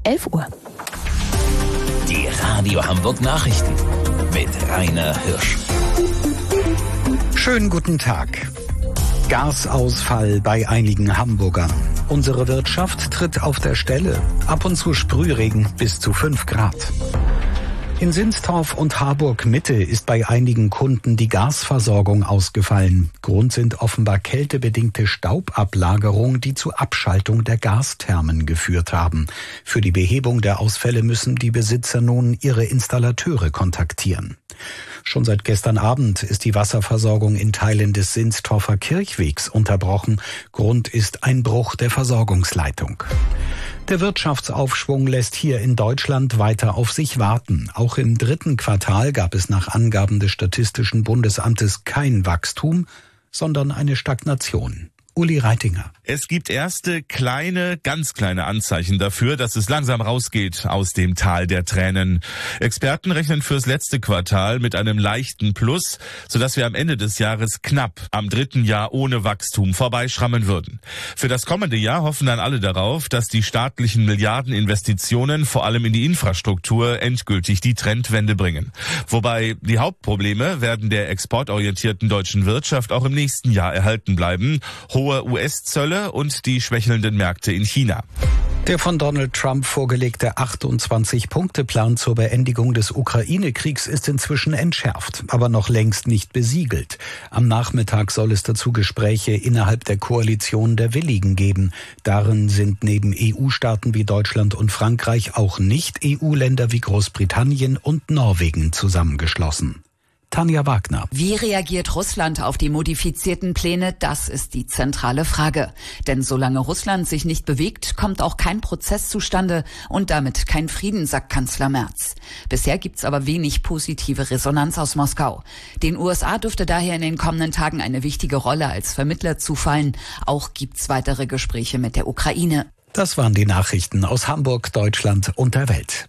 11 Uhr. Die Radio Hamburg Nachrichten mit Rainer Hirsch. Schönen guten Tag. Gasausfall bei einigen Hamburgern. Unsere Wirtschaft tritt auf der Stelle. Ab und zu Sprühregen bis zu 5 Grad. In Sinstorf und Harburg Mitte ist bei einigen Kunden die Gasversorgung ausgefallen. Grund sind offenbar kältebedingte Staubablagerungen, die zu Abschaltung der Gasthermen geführt haben. Für die Behebung der Ausfälle müssen die Besitzer nun ihre Installateure kontaktieren. Schon seit gestern Abend ist die Wasserversorgung in Teilen des Sinstorfer Kirchwegs unterbrochen. Grund ist ein Bruch der Versorgungsleitung. Der Wirtschaftsaufschwung lässt hier in Deutschland weiter auf sich warten. Auch im 3. Quartal gab es nach Angaben des Statistischen Bundesamtes kein Wachstum, sondern eine Stagnation. Uli Reitinger. Es gibt erste ganz kleine Anzeichen dafür, dass es langsam rausgeht aus dem Tal der Tränen. Experten rechnen fürs letzte Quartal mit einem leichten Plus, sodass wir am Ende des Jahres knapp am 3. Jahr ohne Wachstum vorbeischrammen würden. Für das kommende Jahr hoffen dann alle darauf, dass die staatlichen Milliardeninvestitionen vor allem in die Infrastruktur endgültig die Trendwende bringen. Wobei die Hauptprobleme werden der exportorientierten deutschen Wirtschaft auch im nächsten Jahr erhalten bleiben. Hohe US-Zölle und die schwächelnden Märkte in China. Der von Donald Trump vorgelegte 28-Punkte-Plan zur Beendigung des Ukraine-Kriegs ist inzwischen entschärft, aber noch längst nicht besiegelt. Am Nachmittag soll es dazu Gespräche innerhalb der Koalition der Willigen geben. Darin sind neben EU-Staaten wie Deutschland und Frankreich auch Nicht-EU-Länder wie Großbritannien und Norwegen zusammengeschlossen. Tanja Wagner. Wie reagiert Russland auf die modifizierten Pläne? Das ist die zentrale Frage. Denn solange Russland sich nicht bewegt, kommt auch kein Prozess zustande und damit kein Frieden, sagt Kanzler Merz. Bisher gibt's aber wenig positive Resonanz aus Moskau. Den USA dürfte daher in den kommenden Tagen eine wichtige Rolle als Vermittler zufallen. Auch gibt's weitere Gespräche mit der Ukraine. Das waren die Nachrichten aus Hamburg, Deutschland und der Welt.